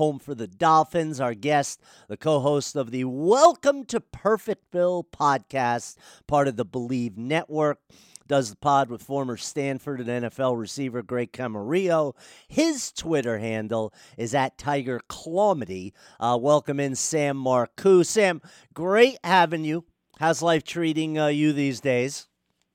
home for the Dolphins. Our guest, the co-host of the Welcome to Perfectville podcast, part of the Believe Network, does the pod with former Stanford and NFL receiver Greg Camarillo. His Twitter handle is at Tiger Clawmedy. Welcome in Sam Marcoux. Sam, great having you. How's life treating you these days?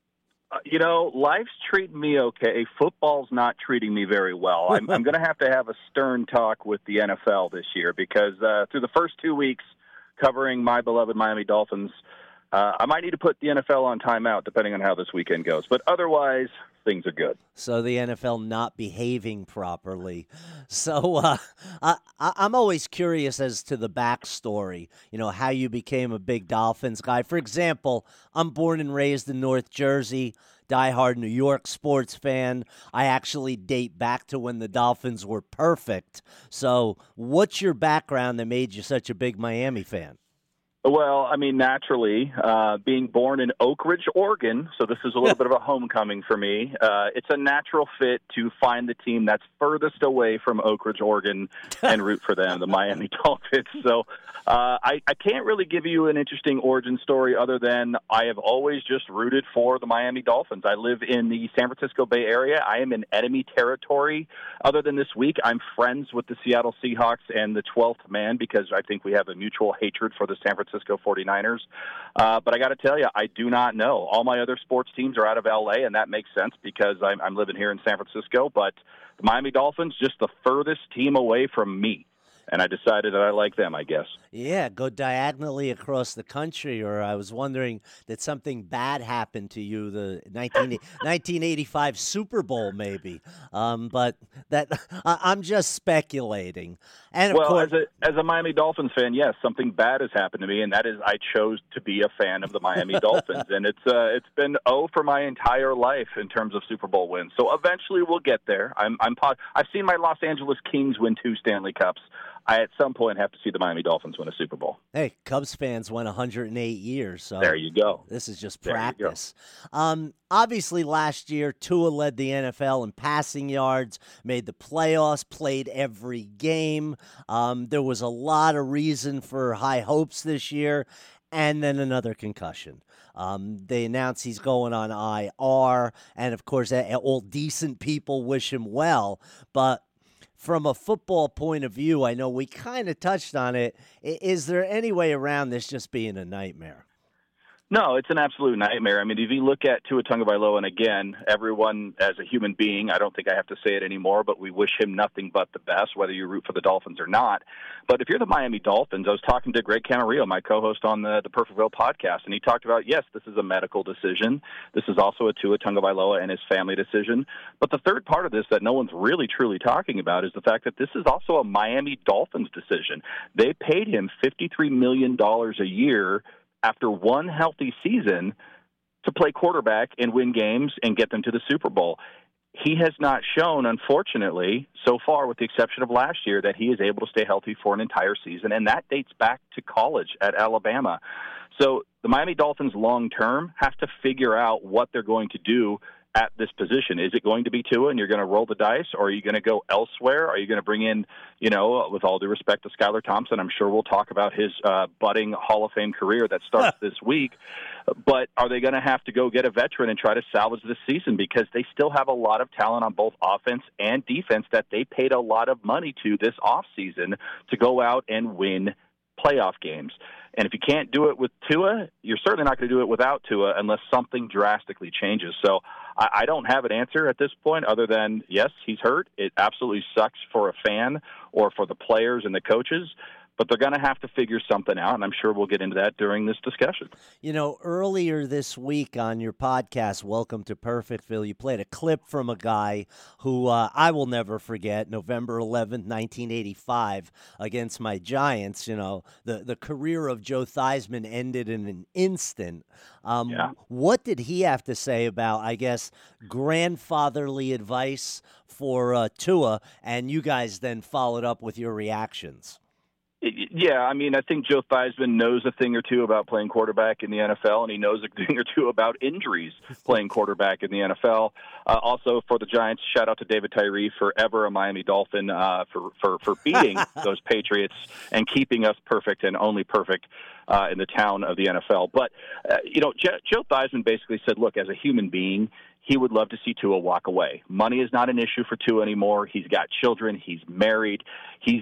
Life's treating me okay. Football's not treating me very well. I'm going to have a stern talk with the NFL this year because through the first 2 weeks covering my beloved Miami Dolphins, I might need to put the NFL on timeout depending on how this weekend goes. But otherwise, things are good. So the NFL not behaving properly. So I'm always curious as to the backstory, how you became a big Dolphins guy. For example, I'm born and raised in North Jersey, diehard New York sports fan. I actually date back to when the Dolphins were perfect. So what's your background that made you such a big Miami fan? Well, naturally, being born in Oak Ridge, Oregon, so this is a little bit of a homecoming for me. It's a natural fit to find the team that's furthest away from Oak Ridge, Oregon, and root for them, the Miami Dolphins. So I can't really give you an interesting origin story other than I have always just rooted for the Miami Dolphins. I live in the San Francisco Bay Area. I am in enemy territory. Other than this week, I'm friends with the Seattle Seahawks and the 12th man because I think we have a mutual hatred for the San Francisco 49ers. But I got to tell you, I do not know. All my other sports teams are out of L.A., and that makes sense because I'm living here in San Francisco. But the Miami Dolphins, just the furthest team away from me. And I decided that I like them, I guess. Yeah, go diagonally across the country, or I was wondering, did something bad happen to you, the 1985 Super Bowl maybe? But that I'm just speculating. And of course, as a Miami Dolphins fan, yes, something bad has happened to me, and that is I chose to be a fan of the Miami Dolphins. And it's been for my entire life in terms of Super Bowl wins. So eventually we'll get there. I've seen my Los Angeles Kings win 2 Stanley Cups. I, at some point, have to see the Miami Dolphins win a Super Bowl. Hey, Cubs fans won 108 years. So there you go. This is just practice. Obviously, last year, Tua led the NFL in passing yards, made the playoffs, played every game. There was a lot of reason for high hopes this year, and then another concussion. They announced he's going on IR, and, of course, all decent people wish him well, but from a football point of view, I know we kind of touched on it. Is there any way around this just being a nightmare? No, it's an absolute nightmare. If you look at Tua Tagovailoa, and again, everyone as a human being, I don't think I have to say it anymore, but we wish him nothing but the best, whether you root for the Dolphins or not. But if you're the Miami Dolphins, I was talking to Greg Camarillo, my co-host on the Perfectville podcast, and he talked about, yes, this is a medical decision. This is also a Tua Tagovailoa and his family decision. But the third part of this that no one's really truly talking about is the fact that this is also a Miami Dolphins decision. They paid him $53 million a year after one healthy season to play quarterback and win games and get them to the Super Bowl. He has not shown, unfortunately, so far, with the exception of last year, that he is able to stay healthy for an entire season, and that dates back to college at Alabama. So the Miami Dolphins long-term have to figure out what they're going to do at this position. Is it going to be Tua and you're going to roll the dice, or are you going to go elsewhere? Are you going to bring in, with all due respect to Skylar Thompson, I'm sure we'll talk about his budding Hall of Fame career that starts this week, but are they going to have to go get a veteran and try to salvage this season because they still have a lot of talent on both offense and defense that they paid a lot of money to this offseason to go out and win playoff games? And if you can't do it with Tua, you're certainly not going to do it without Tua unless something drastically changes. So I don't have an answer at this point other than, yes, he's hurt. It absolutely sucks for a fan or for the players and the coaches, but they're going to have to figure something out, and I'm sure we'll get into that during this discussion. Earlier this week on your podcast, Welcome to Perfectville, you played a clip from a guy who I will never forget, November 11th, 1985, against my Giants. The career of Joe Theismann ended in an instant. What did he have to say about, I guess, grandfatherly advice for Tua, and you guys then followed up with your reactions? Yeah, I mean, I think Joe Theismann knows a thing or two about playing quarterback in the NFL, and he knows a thing or two about injuries playing quarterback in the NFL. Also, for the Giants, shout out to David Tyree, forever a Miami Dolphin, for beating those Patriots and keeping us perfect and only perfect in the town of the NFL. But, Joe Theismann basically said, look, as a human being, he would love to see Tua walk away. Money is not an issue for Tua anymore. He's got children. He's married. He's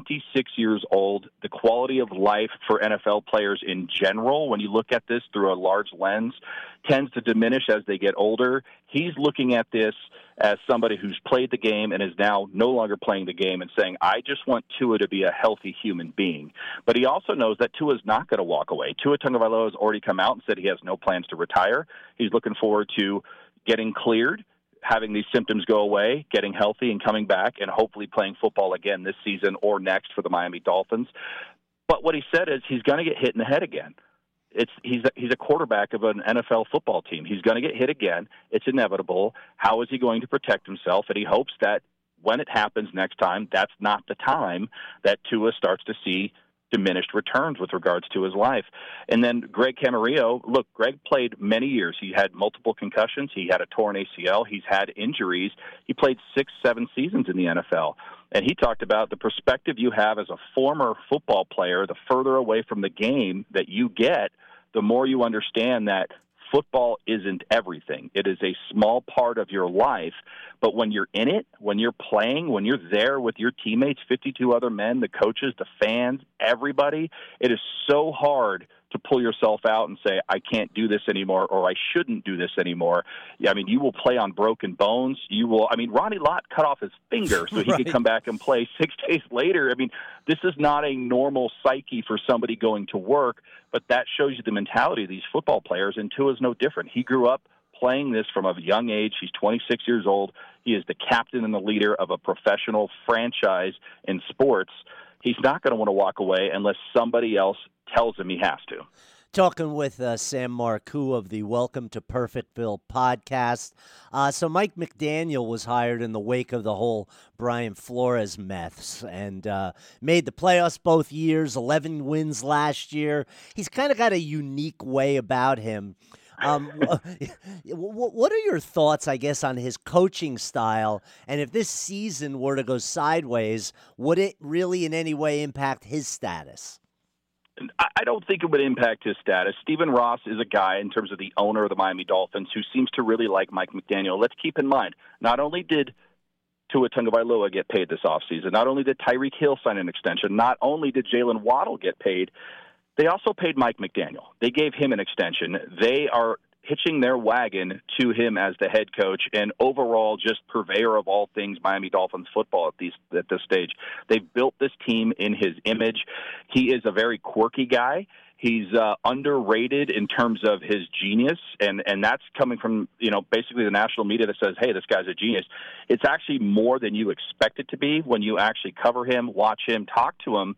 26 years old. The quality of life for NFL players in general, when you look at this through a large lens, tends to diminish as they get older. He's looking at this as somebody who's played the game and is now no longer playing the game and saying, I just want Tua to be a healthy human being. But he also knows that Tua's not going to walk away. Tua Tagovailoa has already come out and said he has no plans to retire. He's looking forward to getting cleared, having these symptoms go away, getting healthy and coming back, and hopefully playing football again this season or next for the Miami Dolphins. But what he said is he's going to get hit in the head again. He's a quarterback of an NFL football team. He's going to get hit again. It's inevitable. How is he going to protect himself? And he hopes that when it happens next time, that's not the time that Tua starts to see diminished returns with regards to his life. And then Greg Camarillo, look, Greg played many years. He had multiple concussions. He had a torn ACL. He's had injuries. He played 6-7 seasons in the NFL. And he talked about the perspective you have as a former football player, the further away from the game that you get, the more you understand that football isn't everything. It is a small part of your life, but when you're in it, when you're playing, when you're there with your teammates, 52 other men, the coaches, the fans, everybody, it is so hard to pull yourself out and say, I can't do this anymore, or I shouldn't do this anymore. I mean, you will play on broken bones. Ronnie Lott cut off his finger so he could come back and play 6 days later. I mean, this is not a normal psyche for somebody going to work, but that shows you the mentality of these football players, and Tua is no different. He grew up playing this from a young age. He's 26 years old. He is the captain and the leader of a professional franchise in sports. He's not going to want to walk away unless somebody else tells him he has to. Talking with Sam Marcoux of the Welcome to Perfectville podcast. So Mike McDaniel was hired in the wake of the whole Brian Flores mess and made the playoffs both years, 11 wins last year. He's kind of got a unique way about him. What are your thoughts, I guess, on his coaching style? And if this season were to go sideways, would it really in any way impact his status? I don't think it would impact his status. Stephen Ross is a guy, in terms of the owner of the Miami Dolphins, who seems to really like Mike McDaniel. Let's keep in mind, not only did Tua Tagovailoa get paid this offseason, not only did Tyreek Hill sign an extension, not only did Jalen Waddle get paid, they also paid Mike McDaniel. They gave him an extension. They are hitching their wagon to him as the head coach and overall just purveyor of all things Miami Dolphins football at this stage. They've built this team in his image. He is a very quirky guy. He's underrated in terms of his genius, and that's coming from, basically the national media that says, hey, this guy's a genius. It's actually more than you expect it to be when you actually cover him, watch him, talk to him.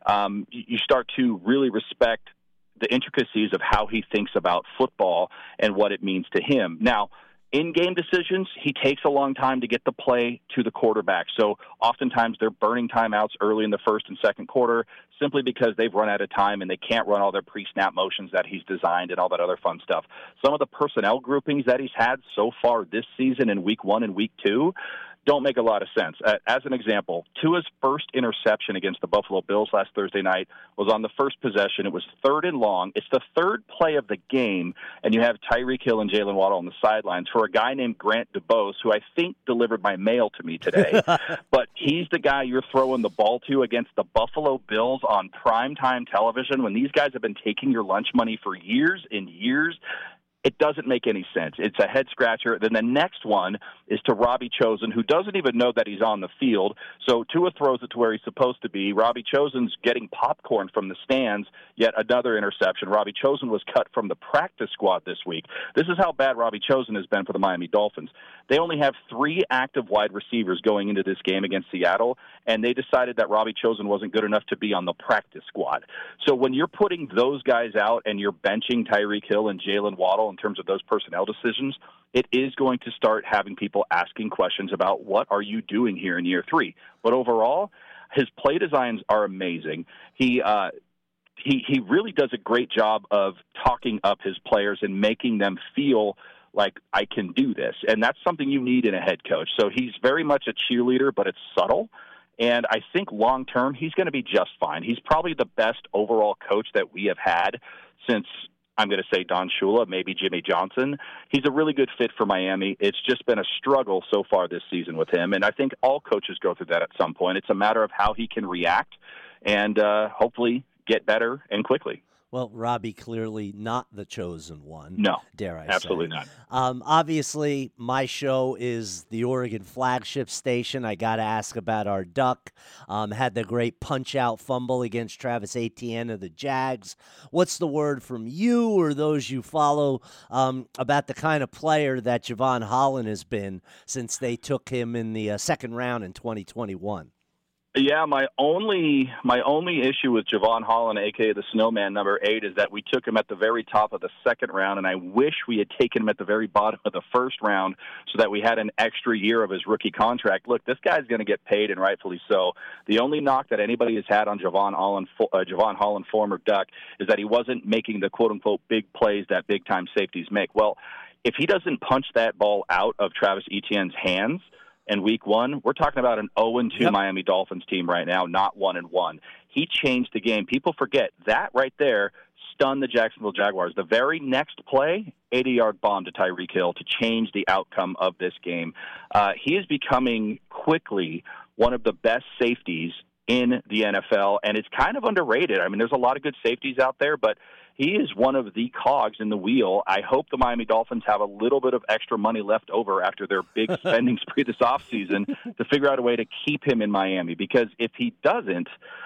You start to really respect the intricacies of how he thinks about football and what it means to him. Now, in-game decisions, he takes a long time to get the play to the quarterback. So oftentimes they're burning timeouts early in the first and second quarter simply because they've run out of time and they can't run all their pre-snap motions that he's designed and all that other fun stuff. Some of the personnel groupings that he's had so far this season in week 1 and week 2 don't make a lot of sense. As an example, Tua's first interception against the Buffalo Bills last Thursday night was on the first possession. It was 3rd and long. It's the third play of the game, and you have Tyreek Hill and Jalen Waddle on the sidelines for a guy named Grant DuBose, who I think delivered my mail to me today. But he's the guy you're throwing the ball to against the Buffalo Bills on primetime television when these guys have been taking your lunch money for years and years. It doesn't make any sense. It's a head-scratcher. Then the next one is to Robbie Chosen, who doesn't even know that he's on the field. So Tua throws it to where he's supposed to be. Robbie Chosen's getting popcorn from the stands, yet another interception. Robbie Chosen was cut from the practice squad this week. This is how bad Robbie Chosen has been for the Miami Dolphins. They only have 3 active wide receivers going into this game against Seattle, and they decided that Robbie Chosen wasn't good enough to be on the practice squad. So when you're putting those guys out and you're benching Tyreek Hill and Jalen Waddle in terms of those personnel decisions, it is going to start having people asking questions about what are you doing here in year 3. But overall, His play designs are amazing. He really does a great job of talking up his players and making them feel like I can do this. And that's something you need in a head coach. So he's very much a cheerleader, but it's subtle. And I think long term, he's going to be just fine. He's probably the best overall coach that we have had since, I'm going to say, Don Shula, maybe Jimmy Johnson. He's a really good fit for Miami. It's just been a struggle so far this season with him. And I think all coaches go through that at some point. It's a matter of how he can react and hopefully get better and quickly. Well, Robbie, clearly not the chosen one. No, dare I absolutely say. not. Obviously, my show is the Oregon flagship station. I got to ask about our Duck. Had the great punch-out fumble against Travis Etienne of the Jags. What's the word from you or those you follow about the kind of player that Javon Holland has been since they took him in the second round in 2021? Yeah, my only issue with Javon Holland, a.k.a. the Snowman, number 8, is that we took him at the very top of the second round, and I wish we had taken him at the very bottom of the first round so that we had an extra year of his rookie contract. Look, this guy's going to get paid, and rightfully so. The only knock that anybody has had on Javon Holland, former Duck, is that he wasn't making the quote-unquote big plays that big-time safeties make. Well, if he doesn't punch that ball out of Travis Etienne's hands, in week 1, we're talking about an 0-2 Miami Dolphins team right now, not 1-1. He changed the game. People forget that right there stunned the Jacksonville Jaguars. The very next play, 80-yard bomb to Tyreek Hill to change the outcome of this game. He is becoming quickly one of the best safeties in the NFL, and it's kind of underrated. I mean, there's a lot of good safeties out there, but he is one of the cogs in the wheel. I hope the Miami Dolphins have a little bit of extra money left over after their big spending spree this offseason to figure out a way to keep him in Miami. Because if he doesn't,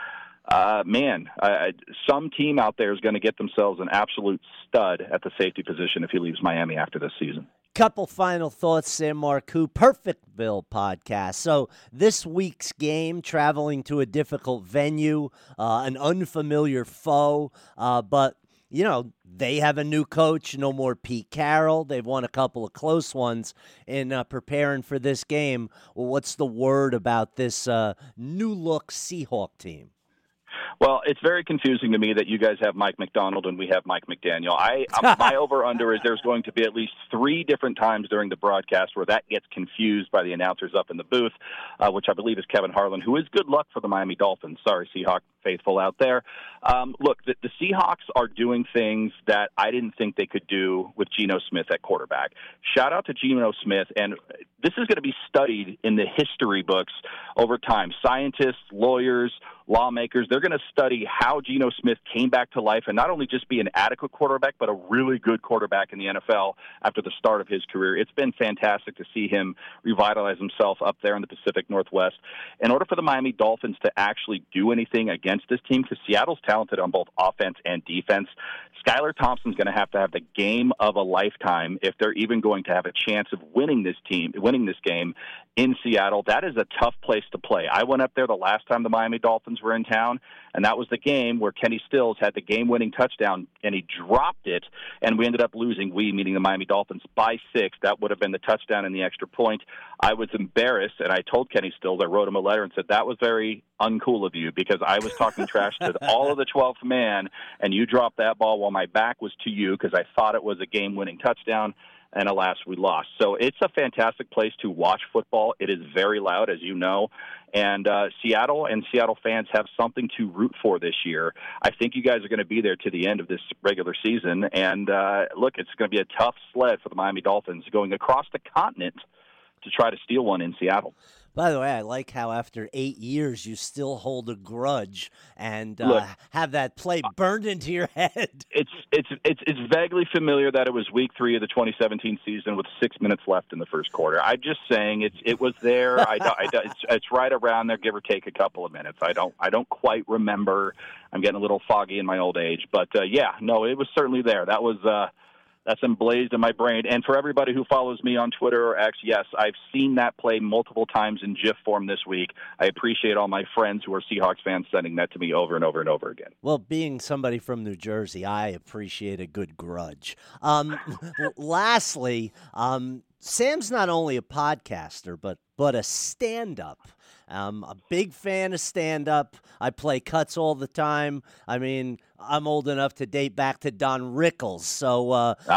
some team out there is going to get themselves an absolute stud at the safety position if he leaves Miami after this season. Couple final thoughts, Sam Marcoux, Perfectville podcast. So this week's game, traveling to a difficult venue, an unfamiliar foe, but you know, they have a new coach, no more Pete Carroll. They've won a couple of close ones in preparing for this game. Well, what's the word about this new-look Seahawk team? Well, it's very confusing to me that you guys have Mike McDonald and we have Mike McDaniel. My over-under is there's going to be at least 3 different times during the broadcast where that gets confused by the announcers up in the booth, which I believe is Kevin Harlan, who is good luck for the Miami Dolphins. Sorry, Seahawk faithful out there. Look, the Seahawks are doing things that I didn't think they could do with Geno Smith at quarterback. Shout out to Geno Smith, and this is going to be studied in the history books over time. Scientists, lawyers, lawmakers, they're going to study how Geno Smith came back to life and not only just be an adequate quarterback, but a really good quarterback in the NFL after the start of his career. It's been fantastic to see him revitalize himself up there in the Pacific Northwest. In order for the Miami Dolphins to actually do anything against this team, because Seattle's talented on both offense and defense, Skylar Thompson's going to have the game of a lifetime if they're even going to have a chance of winning this game in Seattle. That is a tough place to play. I went up there the last time the Miami Dolphins were in town, and that was the game where Kenny Stills had the game-winning touchdown, and he dropped it, and we ended up losing, meaning the Miami Dolphins, by 6. That would have been the touchdown and the extra point. I was embarrassed, and I told Kenny Stills, I wrote him a letter and said, that was very uncool of you because I was talking trash to all of the 12th man, and you dropped that ball while my back was to you because I thought it was a game-winning touchdown. And alas, we lost. So it's a fantastic place to watch football. It is very loud, as you know. And Seattle and Seattle fans have something to root for this year. I think you guys are going to be there to the end of this regular season. And look, it's going to be a tough sled for the Miami Dolphins going across the continent to try to steal one in Seattle. By the way, I like how after 8 years you still hold a grudge and have that play burned into your head. It's vaguely familiar that it was week 3 of the 2017 season with 6 minutes left in the first quarter. I'm just saying it was there. It's right around there, give or take a couple of minutes. I don't quite remember. I'm getting a little foggy in my old age, but it was certainly there. That's emblazed in my brain. And for everybody who follows me on Twitter or X, yes, I've seen that play multiple times in GIF form this week. I appreciate all my friends who are Seahawks fans sending that to me over and over and over again. Well, being somebody from New Jersey, I appreciate a good grudge. Lastly, Sam's not only a podcaster, but a stand-up. I'm a big fan of stand-up. I play cuts all the time. I mean, I'm old enough to date back to Don Rickles. So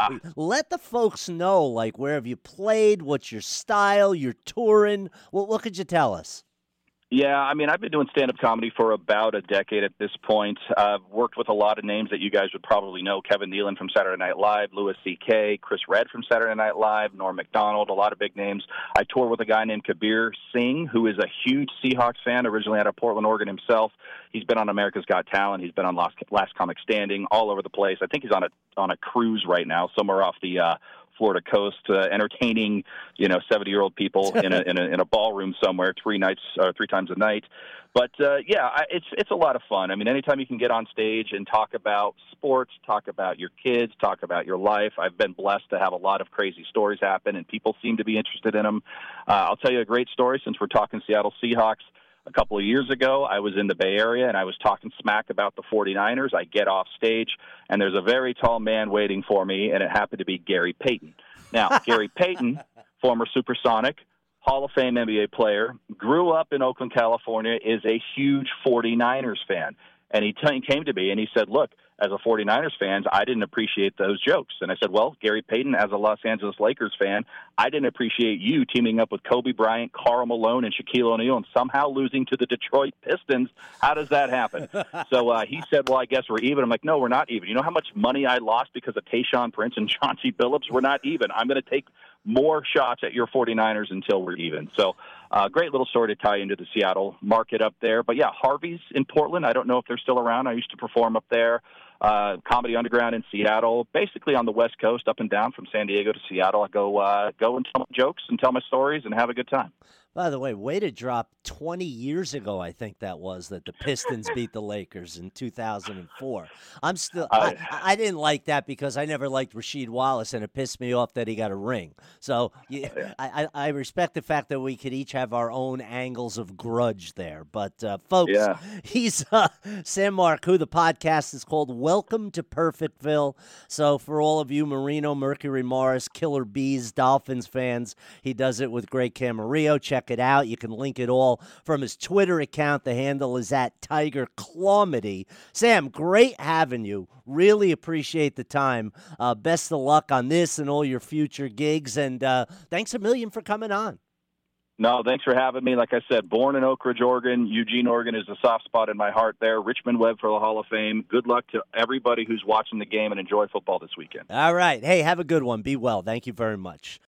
let the folks know, like, where have you played? What's your style? You're touring. What could you tell us? Yeah, I mean, I've been doing stand-up comedy for about a decade at this point. I've worked with a lot of names that you guys would probably know: Kevin Nealon from Saturday Night Live, Louis C.K., Chris Redd from Saturday Night Live, Norm Macdonald, a lot of big names. I tour with a guy named Kabir Singh, who is a huge Seahawks fan, originally out of Portland, Oregon himself. He's been on America's Got Talent. He's been on Last Comic Standing, all over the place. I think he's on a cruise right now, somewhere off the Florida coast, entertaining 70-year-old people in a ballroom somewhere three times a night. But it's a lot of fun. I mean, anytime you can get on stage and talk about sports, talk about your kids, talk about your life. I've been blessed to have a lot of crazy stories happen, and people seem to be interested in them. I'll tell you a great story since we're talking Seattle Seahawks. A couple of years ago, I was in the Bay Area, and I was talking smack about the 49ers. I get off stage, and there's a very tall man waiting for me, and it happened to be Gary Payton. Now, Gary Payton, former Supersonic, Hall of Fame NBA player, grew up in Oakland, California, is a huge 49ers fan. And he came to me, and he said, look, as a 49ers fan, I didn't appreciate those jokes. And I said, well, Gary Payton, as a Los Angeles Lakers fan, I didn't appreciate you teaming up with Kobe Bryant, Karl Malone, and Shaquille O'Neal and somehow losing to the Detroit Pistons. How does that happen? So he said, well, I guess we're even. I'm like, no, we're not even. You know how much money I lost because of Tayshaun Prince and Chauncey Billups? We're not even. I'm going to take more shots at your 49ers until we're even. So great little story to tie into the Seattle market up there. But, yeah, Harvey's in Portland. I don't know if they're still around. I used to perform up there. Comedy Underground in Seattle, basically on the West Coast, up and down from San Diego to Seattle. I go and tell my jokes and tell my stories and have a good time. By the way, way to drop 20 years ago, I think that the Pistons beat the Lakers in 2004. I didn't like that because I never liked Rasheed Wallace, and it pissed me off that he got a ring. So I respect the fact that we could each have our own angles of grudge there. But, folks, he's Sam Marcoux. The podcast is called Welcome to Perfectville. So for all of you Marino, Mercury Morris, Killer Bees, Dolphins fans, he does it with Greg Camarillo. Check it out. You can link it all from his Twitter account. The handle is at Tiger Clawmedy. Sam, great having you. Really appreciate the time. Best of luck on this and all your future gigs. And thanks a million for coming on. No, thanks for having me. Like I said, born in Oak Ridge, Oregon. Eugene, Oregon is a soft spot in my heart there. Richmond Webb for the Hall of Fame. Good luck to everybody who's watching the game and enjoy football this weekend. All right. Hey, have a good one. Be well. Thank you very much.